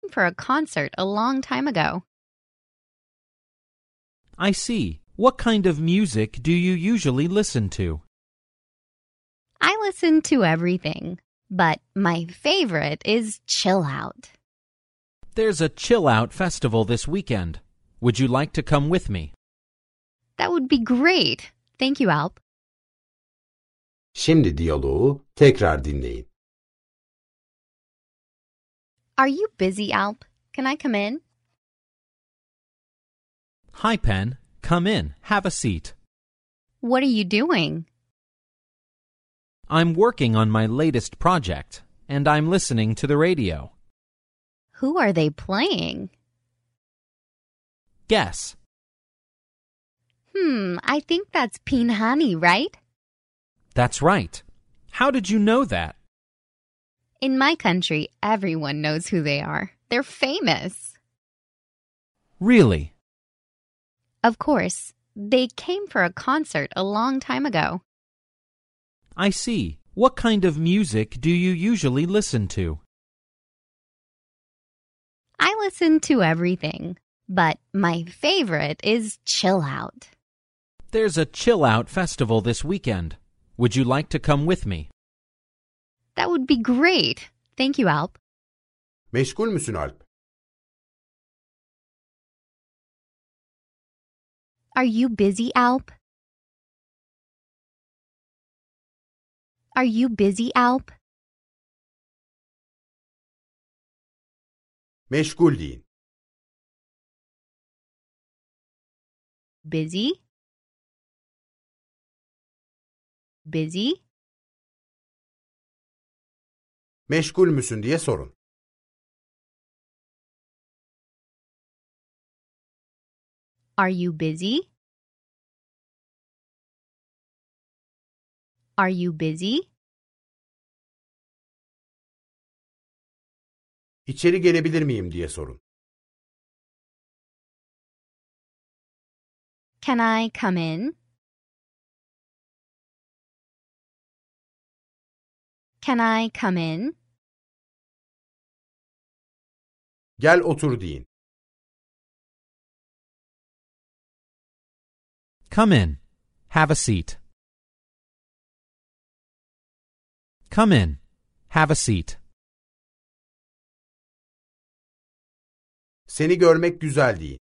came for a concert a long time ago. I see. What kind of music do you usually listen to? I listen to everything, but my favorite is Chill Out. There's a Chill Out festival this weekend. Would you like to come with me? That would be great. Thank you, Alp. Şimdi diyaloğu tekrar dinleyin. Are you busy, Alp? Can I come in? Hi, Pen. Come in. Have a seat. What are you doing? I'm working on my latest project, and I'm listening to the radio. Who are they playing? Guess. I think that's Pinhani, right? That's right. How did you know that? In my country, everyone knows who they are. They're famous. Really? Of course, they came for a concert a long time ago. I see. What kind of music do you usually listen to? I listen to everything, but my favorite is Chill Out. There's a Chill Out festival this weekend. Would you like to come with me? That would be great. Thank you, Alp. Meşgul müsün Alp? Are you busy, Alp? Are you busy, Alp? Meşgul deyin. Busy? Busy? Meşgul müsün diye sorun. Are you busy? Are you busy? İçeri gelebilir miyim diye sorun. Can I come in? Can I come in? Gel otur deyin. Come in. Have a seat. Come in. Have a seat. Seni görmek güzel deyin.